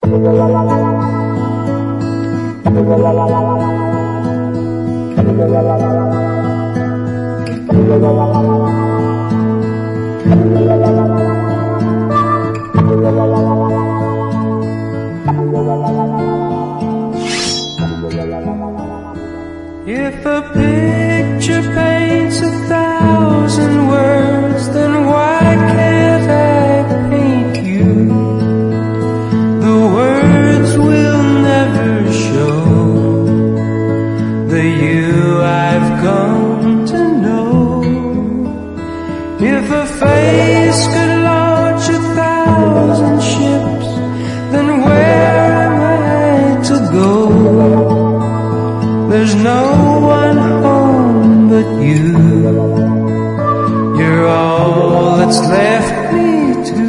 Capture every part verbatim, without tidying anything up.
If a picture paints a thousand words, then why can't I paint you? The words will never show the you I've come to know. If a face could launch a thousand ships, then where am I to go? There's no one home but you. You're all that's left me to.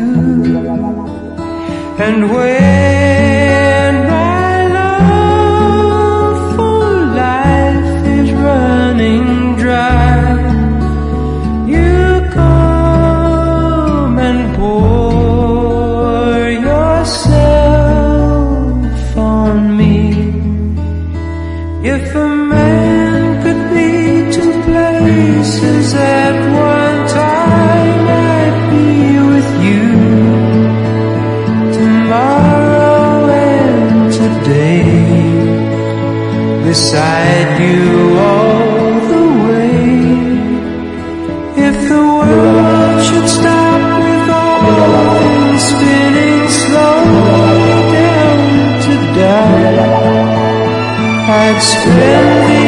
And when my love for life is running dry, you come and pour yourself on me. If a man could be two places at one time, I'd be with you tomorrow and today, beside you all the way. If the world should stop with all things spinning slowly down to die, I'd spend